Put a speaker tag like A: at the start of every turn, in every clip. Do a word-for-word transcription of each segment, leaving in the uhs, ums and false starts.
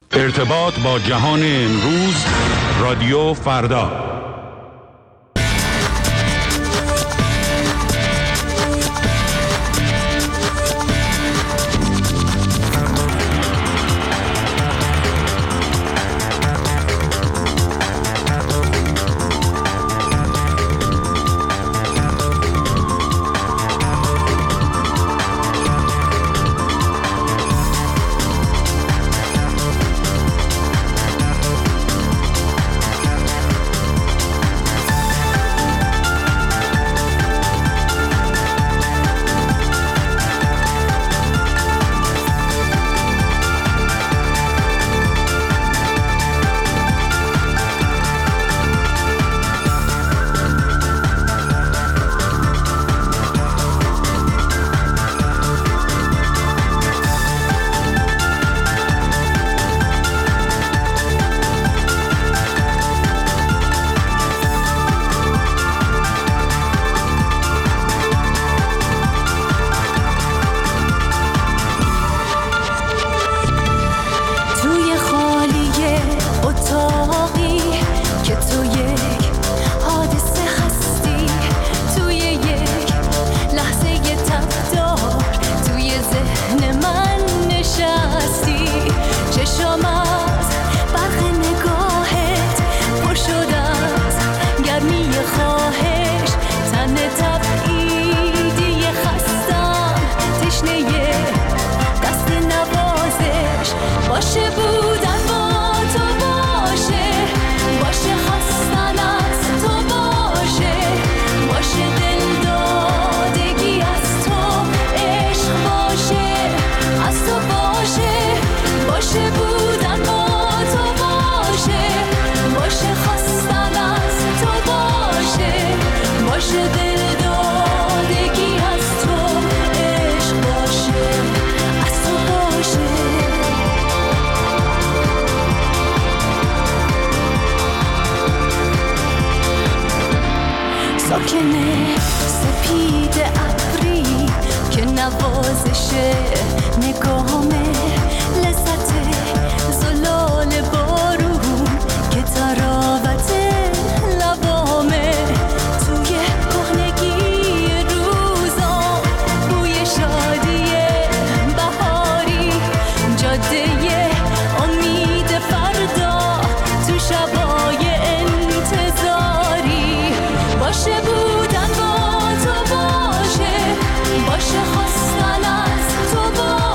A: ارتباط با جهان امروز، رادیو فردا.
B: ساکنه سپید ابری که نوازش نگاهمه، لذت زلال بارون که تراوت لبامه، توی کهنگی روزا بوی شادی بهاری، جاده امید فردا تو شبای انتظاری، باشه بودن با تو باشه، باشه خواستن از تو باشه.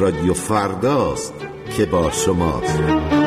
C: رادیو فرداست که با شماست.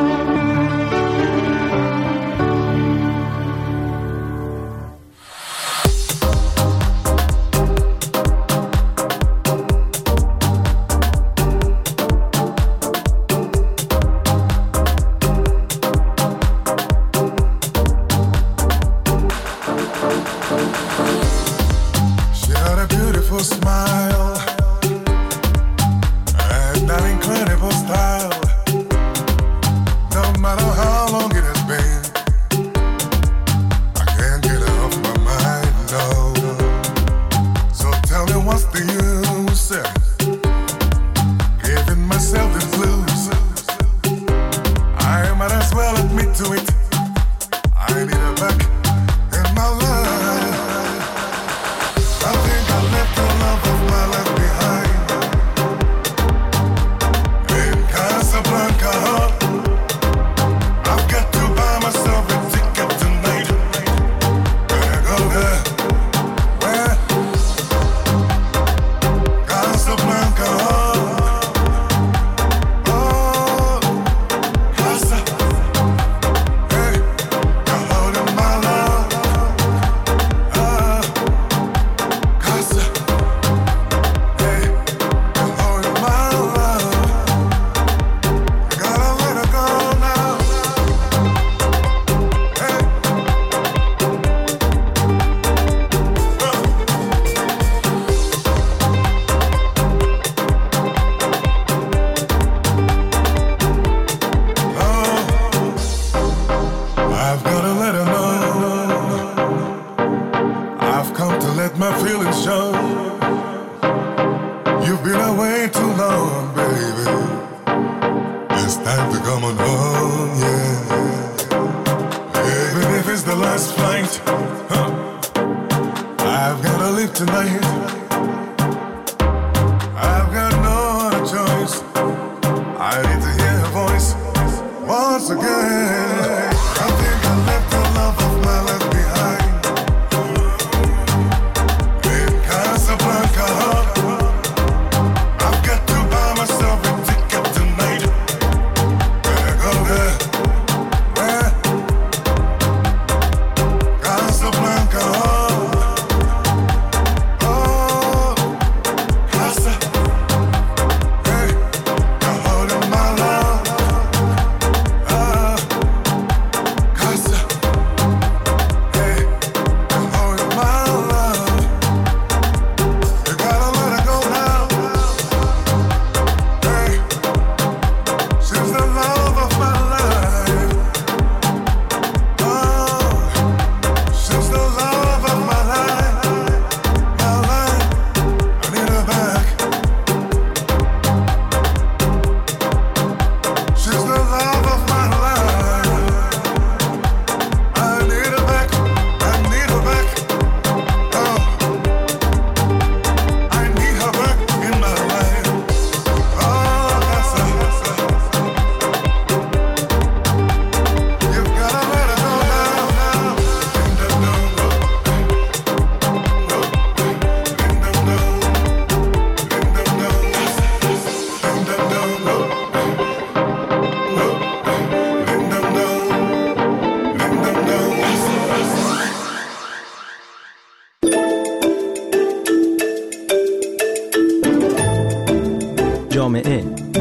D: جامعه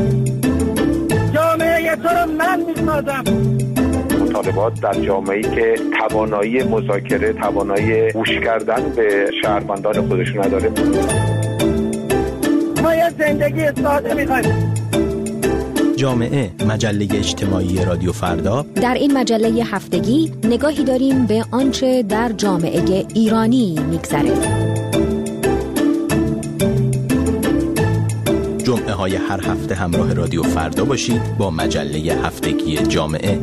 E: جامعه تو رو من میسازم.
F: مطالبات در جامعه‌ای که توانایی مذاکره، توانایی گوش کردن به شهروندان خودشون نداره.
E: ما یه زندگی ساده می‌خوایم.
D: جامعه، مجله اجتماعی رادیو فردا.
G: در این مجله هفتگی نگاهی داریم به آنچه در جامعه ایرانی می‌گذره.
D: جمعه های هر هفته همراه رادیو فردا باشید با مجله هفتگی جامعه.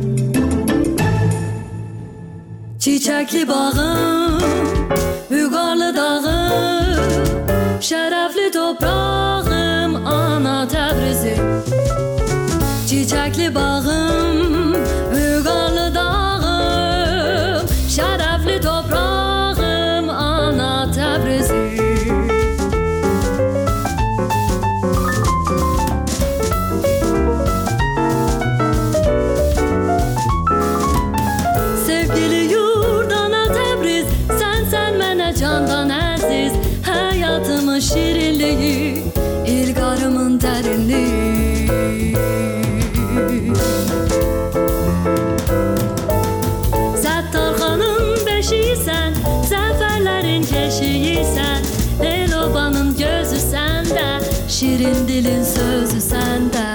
B: Çiçekli bağım, Hügarlı dağım, şerefli toprağım, ana Təbrizim. Çiçekli bağım, Hügarlı dağım, şerefli toprağım, ana Təbrizim. şirin dilin sözü sende.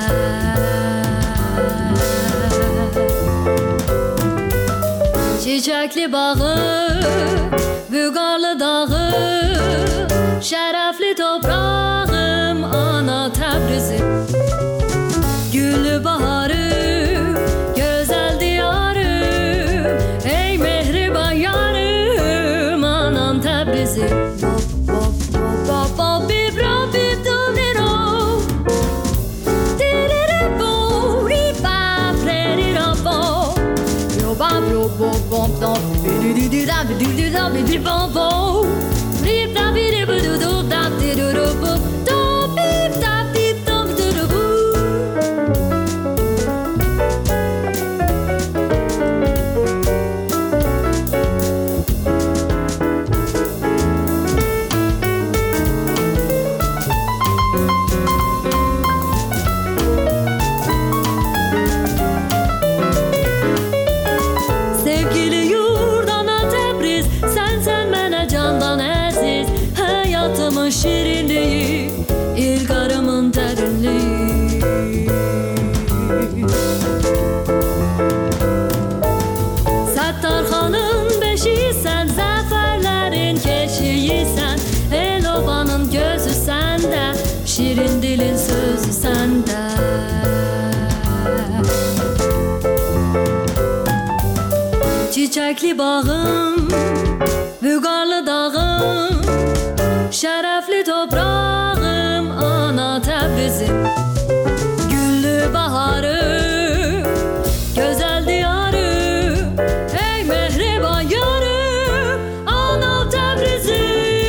B: Çiçekli bağı, Vügarlı dağı, şerefli toprağım ana Tebrizim. Güllü baharım, güzel diyarım, ey mehriban yarım anam Tebrizim. Şirinliği, ilgarımın derinliği. Settarxanın beşiği sen, zaferlerin keşiği sen, el obanın gözü sende, şirin dilin sözü sende. Çiçekli bağım, Vügarlı dağım, şerefli toprağım ana Tebrizim. Güllü baharım, güzel diyarım, ey mehriban yarım ana Tebrizim.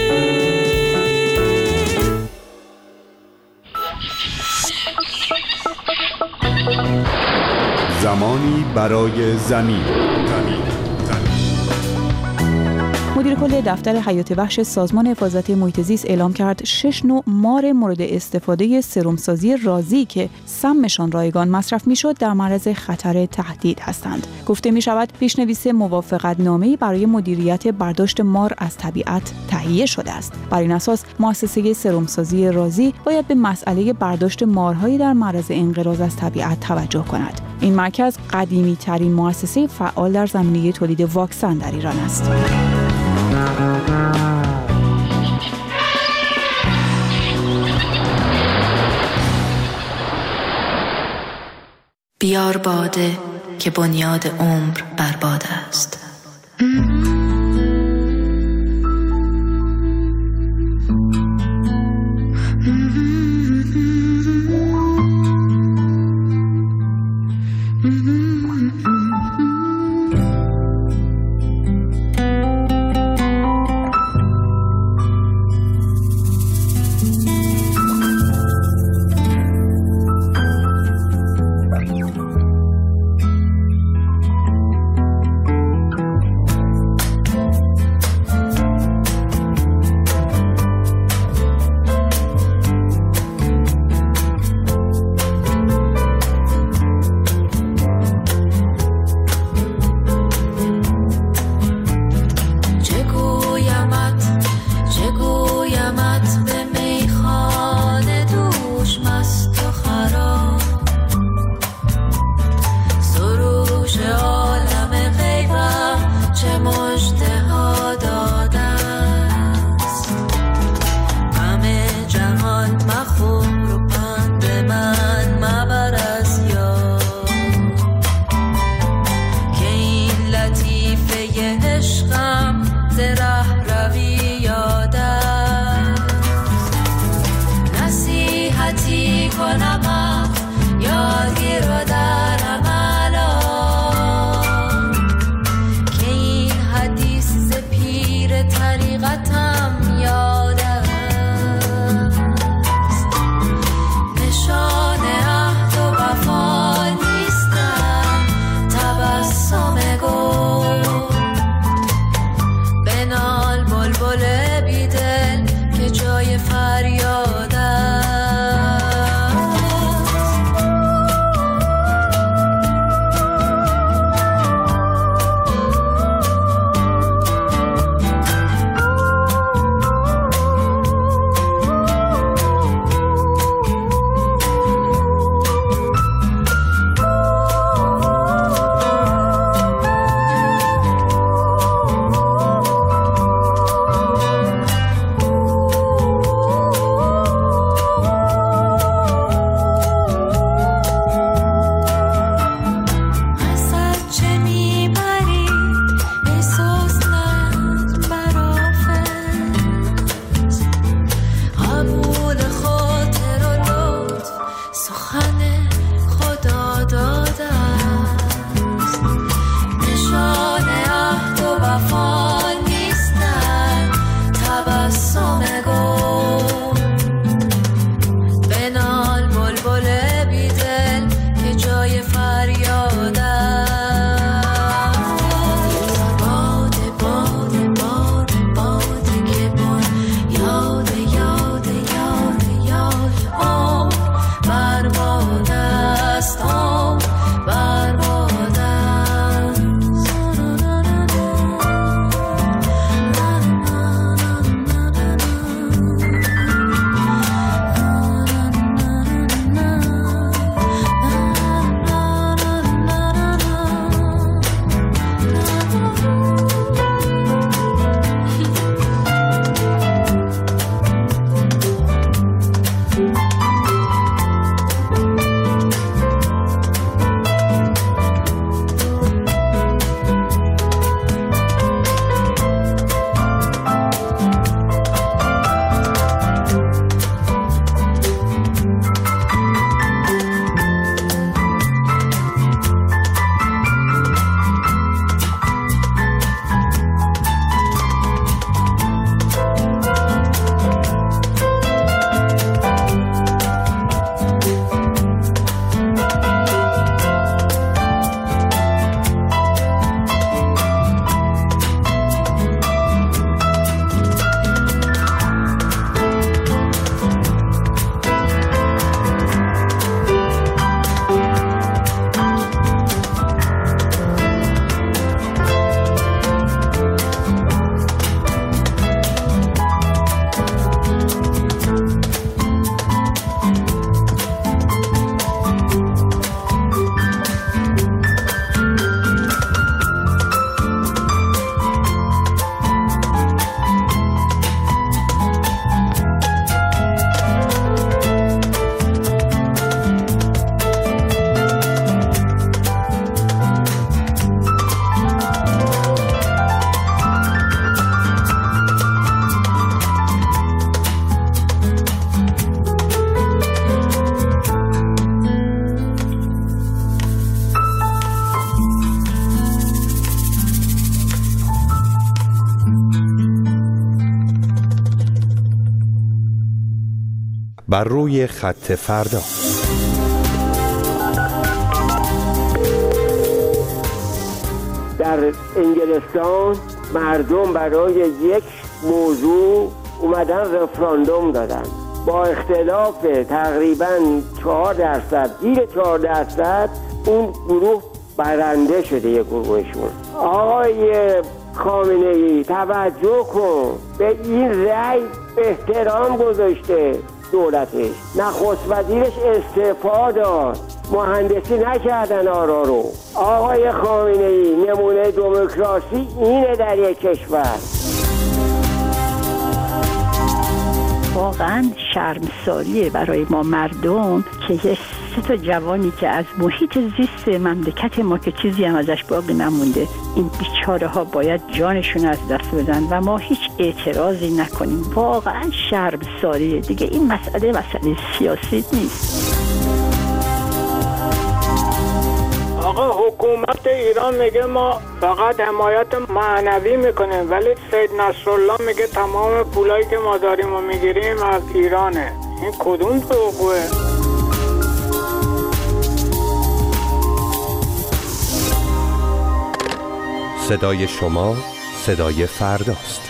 A: زمانی برای زمین.
H: مدیر کل دفتر حیات وحش سازمان حفاظت محیط زیست اعلام کرد شش نوع مار مورد استفاده سرمسازی رازی که سمشان رایگان مصرف میشد در معرض خطر تهدید هستند. گفته می شود پیشنویس موافقت نامه‌ای برای مدیریت برداشت مار از طبیعت تهیه شده است. بر این اساس مؤسسه سرمسازی رازی باید به مسئله برداشت مارهای در معرض انقراض از طبیعت توجه کند. این مرکز قدیمی ترین مؤسسه فعال در زمینه تولید واکسن در ایران است.
I: بیار باده که بنیاد عمر برباد است.
B: جای فریاد است.
J: بر روی خط فردا.
K: در انگلستان مردم برای یک موضوع اومدن رفراندوم دادن با اختلاف تقریبا چهار درصد زیر چهار درصد اون گروه برنده شده. یک گروهشون آقای خامنه‌ای توجه کن به این رأی احترام گذاشته دولتش، نخست وزیرش استعفا داد، مهندسی نکردن آرا رو. آقای خامنه‌ای نمونه دموکراسی اینه در یک کشور.
L: واقعا شرمساریه برای ما مردم که یه سه تا جوانی که از محیط زیست مملکت ما که چیزی هم ازش باقی نمونده، این بیچاره ها باید جانشون از دست بدن و ما هیچ اعتراضی نکنیم. واقعا شرمساریه دیگه. این مسئله مسئله سیاسی نیست.
M: آقا حکومت ایران میگه ما فقط حمایت معنوی میکنیم، ولی سید نصرالله میگه تمام پولایی که ما داریم و میگیریم از ایرانه. این کدوم دروغه؟
J: صدای شما صدای فرداست.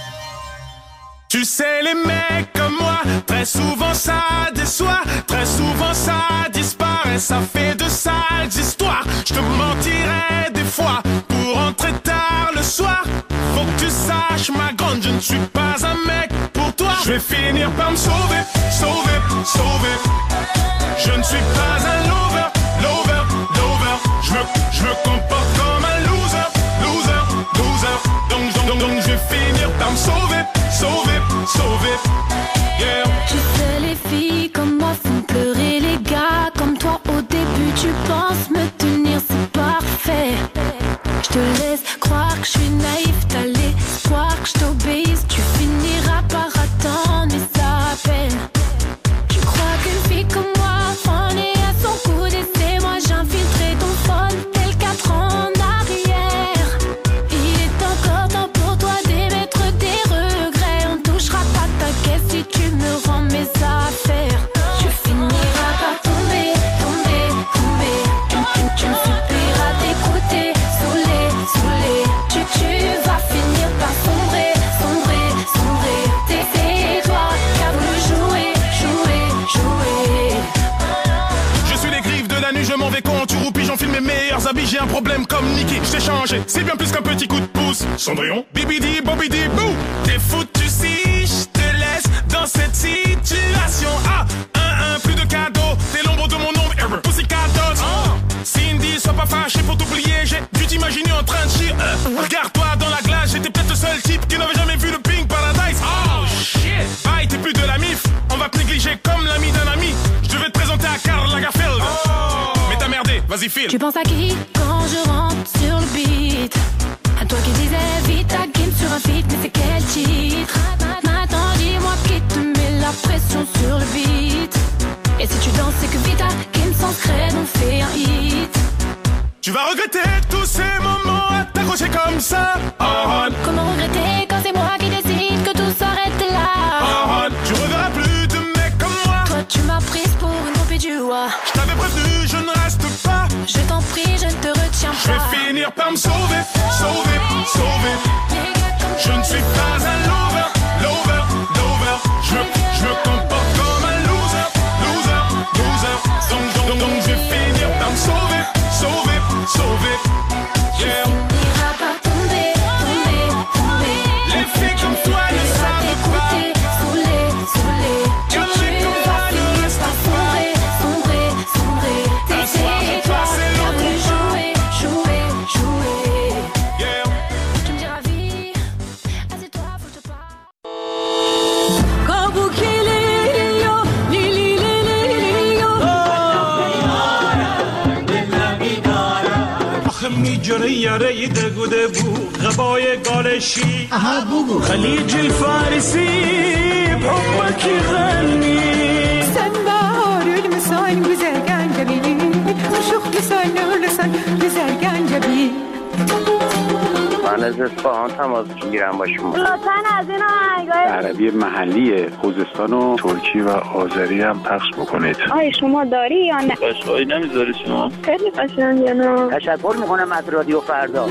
N: Tu sais les mecs comme moi, très souvent ça déçoit, très souvent ça disparaît, ça fait de sales histoires. Je te mentirais des fois pour rentrer tard le soir. Faut que tu saches ma grande, je ne suis pas un mec pour toi. Je vais finir par me sauver, sauver, sauver. Je ne suis pas un lover, lover, lover. Je me, je me comporte comme un loser, loser, loser. Donc, donc, donc, donc je vais finir par me sauver, sauver, sauver. Yeah.
B: Tu sais les filles comme moi font pleurer les gars comme toi. Au début tu penses me tenir, c'est parfait. Je te laisse croire que je suis naïf, t'as l'espoir que je t'obéisse. Tu finiras par attendre mais ça à peine. Tu crois qu'une fille comme moi en est à son coup d'essai. Moi j'infiltrerai ton phone tel quatre ans en arrière. Il est encore temps pour toi d'émettre des regrets. On touchera pas ta caisse si tu me rends mes affaires. Tu finiras par tomber, tomber, tomber. Tu, tu, tu me supplieras d'écouter, saoulé, saoulé. Tu, tu vas finir par sombrer, sombrer, sombrer. C'est toi qui as voulu jouer, jouer, jouer.
N: Je suis les griffes de la nuit, je m'en vais quand tu roupis, j'enfile mes meilleurs habits. J'ai un problème comme Nicky, je t'ai changé, c'est bien plus qu'un petit coup de pouce. Cendrillon, bibidi, bobidi, bou. T'es foutu si je te laisse dans cette situation. Ah, un, un, plus de cadeaux, t'es l'ombre de mon ombre, ever. Pussycat Dolls. Oh. Cindy, sois pas fâché pour t'oublier, j'ai dû t'imaginer en train de chier. Euh. Regarde-toi dans la glace, j'étais peut-être le seul type qui n'avait jamais vu le Pink Paradise. Oh shit. Bye, t'es plus de la mif, on va te négliger comme l'ami d'un ami. Je devais te présenter à Karl Lagerfeld. Oh. Mais t'as merdé, vas-y file.
B: Tu penses à qui quand je rentre sur le beat? À toi qui disais vite à game sur un feat, mais c'est quel titre? Maintenant dis-moi qui te met la pression sur le beat. Et si tu danses c'est que vite à game sans scred on fait un hit.
N: Tu vas regretter tous ces moments à t'accrocher comme ça. Oh,
B: comment regretter quand c'est moi qui décide que tout s'arrête là?
N: Oh, tu reverras plus de mecs comme moi.
B: Toi tu m'as prise pour une groupie du roi.
N: Je t'avais prévenu, je ne reste pas.
B: Je t'en prie, je ne te retiens pas.
N: Je vais finir par me sauver, sauver, sauver. Je ne suis pas un lover, lover, lover. Je me, je me comporte comme un loser, loser, loser. Donc, donc, donc, donc je vais finir par me sauver, sauver, sauver. Yeah.
B: Tu finiras par tomber, tomber, tomber.
N: Les filles comme toi ne savent pas.
B: Saoulé, saoulé. Tu vas finir par sombrer, sombrer, sombrer. C'est toi qui as voulu jouer, jouer, jouer.
N: Yeah.
B: Tu me diras vie, assieds-toi, faut que je parle.
O: میجره یاره دگو دگو غبای گالشی خلیج الفارسی بحبك يغني
P: sen baharül misal güzel gencebi Uşuk güzel nurlusan güzel gencebi
F: من
Q: من از اصفهان تماس میگیرم با شما.
R: لطفاً از این آهنگای
F: عربی محلی خوزستان و ترکی و آذری هم پخش بکنید.
R: آی شما داری یا نه؟
F: قشنگی نمیذاری شما؟
R: خیلی قشنگه نه.
Q: تشکر میکنم از رادیو فردا.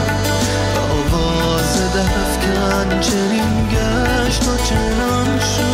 S: چنین گشت و چنان شد